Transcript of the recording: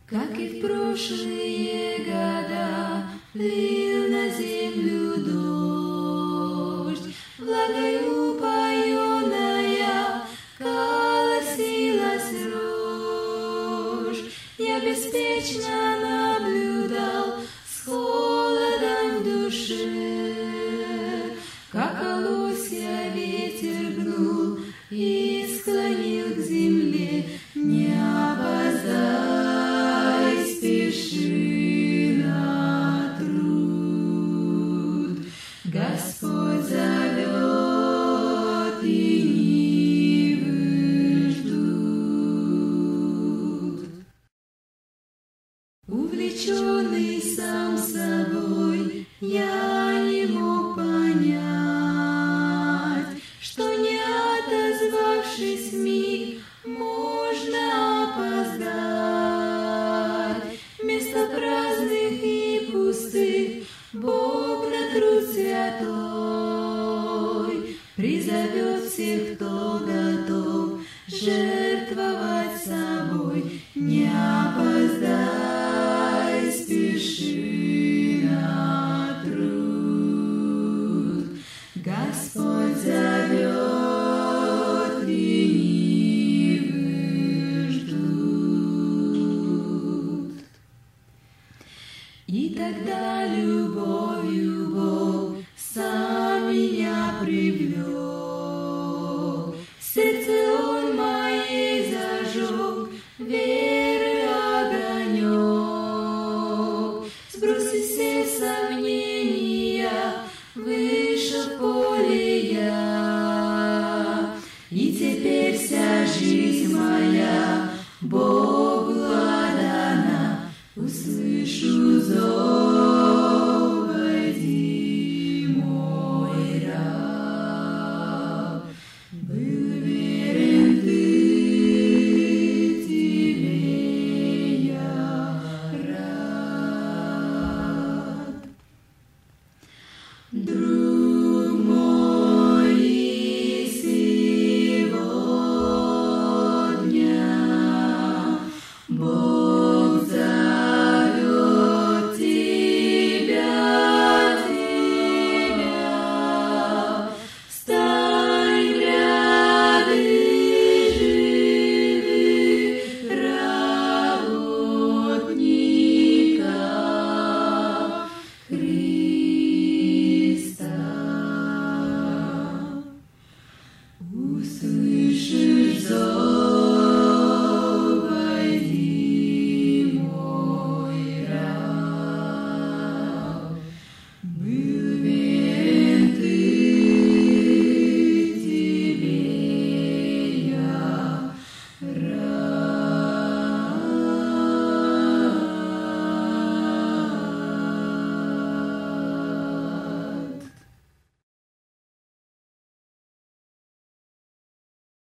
как и в прошлые года, лил на землю дождь, влагою упоенная колосилась рожь. Я беспечно наблюдал с холодом в душе, как колосья ветер гнул и склонил к земле. Не опоздай, спеши на труд, Господь зовет, и нивы ждут. Увлеченный сам собой, я не мог понять, что не отозвавшись вмиг, можно опоздать. Вместо праздных и пустых Бог на труд святой призовет всех, кто готов жертвовать собой. Не опоздай, спеши на труд, Господь зовет, и нивы ждут. И тогда любовь